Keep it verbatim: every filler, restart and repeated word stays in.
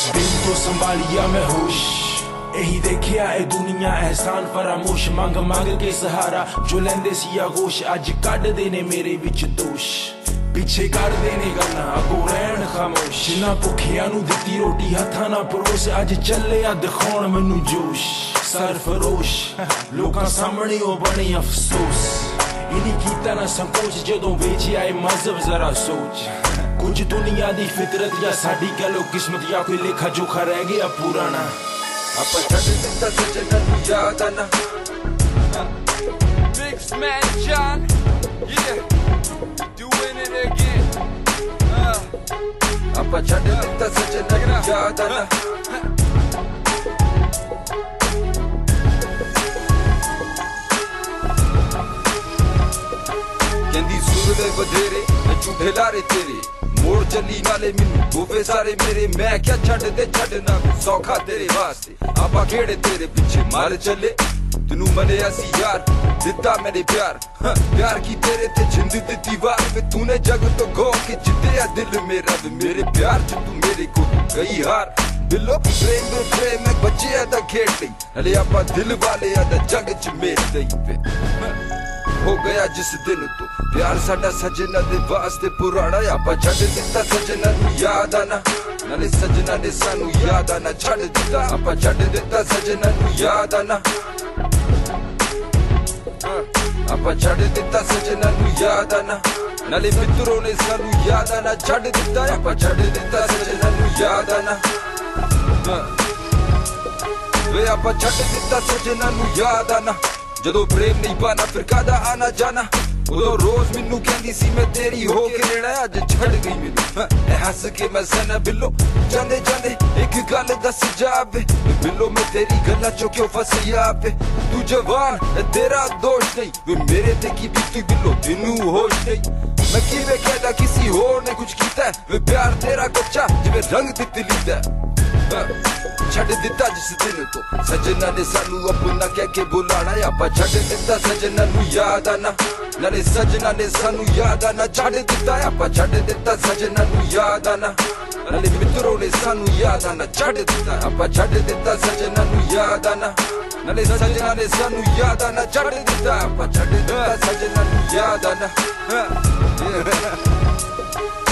दिल तो संभालिया मैं होश, यही देखिया ए दुनिया एहसान फरामोश। मंग मंग के सहारा जो लेंदे सी आगोश, अज कढ देने मेरे विच दोष। पिछे कर देने गल्लां अगों रहण खामोश, जिन्हां भुखियां नूं दित्ती रोटी हत्थां नाल परोस, अज चले आ दिखाउण मैनूं जोश। सरफरोश लोकां सामणे ओ बने अफसोस, इन्हीं कीता ना संकोच जदों वेचिया ए मजहब जरा सोच। कुछ दुनिया दी फितरत या साडी कह लो किस्मत, या कोई लेखा जोखा रह गया पुराना। ਆਪਾਂ ਛੱਡ ਦਿੱਤਾ ਸੱਜਣਾ ਨੂੰ ਯਾਦ ਆਣਾ। Mix Man John, yeah, doing it again. uh. ਆਪਾਂ ਛੱਡ ਦਿੱਤਾ ਸੱਜਣਾ ਨੂੰ ਯਾਦ ਆਣਾ। ਕਹਿੰਦੀ ਸੁਰ ਦੇ ਵਧੇਰੇ ਮੈਂ ਝੂਠੇ ਲਾਰੇ ਤੇਰੇ, मोड़ चली नाले मैनू गोवे सारे मेरे। मैं क्या छड़ दे छड़ना सौखा तेरे वास्ते, आपा खेड़े तेरे पिछे मार चले। तेनू मनिया सी यार दिता मैंने प्यार, हाँ, प्यार की तेरे ते जिंद दिती वार वे। तूने जग तो गो के जिद्दिया दिल मेरा वे, मेरे प्यार च तू मेरे को गई हार। बिलो प्रेम दे प्रेम में बच्चे दा खेड़ दी, अरे आपा दिल वाले दा जग च मेल दई पे। हो गया जिस दिन तो प्यार साडा सजना दे वास्ते पुराना। आपा छड़ दिता सजना नू याद आना, नाले सजना ने सानू याद आना छड़ दिता। आपा छड़ दिता सजना नू याद आना। आपा छड़ दिता सजना नू याद आना, नाले मित्रों ने सानू याद आना छड़ दिता। आपा छड़ दिता सजना नू याद आना। वे आपा छड़ दिता सजना नू याद आना। जदों प्रेम नहीं पाना फिर कादा आना जाना, उदों रोज मैनू कहंदी सी मैं तेरी हो के रहना। अज छड़ गई मैनू हस के मैं सना। बिलो जांदे जांदे एक गल दस जावे, बिलो मैं तेरी गल्लां चों क्यों फसिया पे। तू जवान तेरा दोष नहीं वे, मेरे ते की बीती बिलो तेनू होश नहीं। मैं किवें कहदा किसी होर ने कुछ कीता वे, प्यार तेरा कच्चा जिवें रंग तितली दा। छड़ दिता जिस दिन तो सजना ने सानू अपना कह के बुलाना। आपा छड़ दिता सजना नू याद आना, नाले सजना ने सानू याद आना छड़ दिता। आपा छड़ दिता सजना नू याद आना, नाले मित्रों ने सानू याद आना छड़ दिता। आपा छड़ दिता सजना नू याद आना, नाले सजना ने सानू याद आना छड़ दिता। आपा छड़ दिता सजना नू याद आना।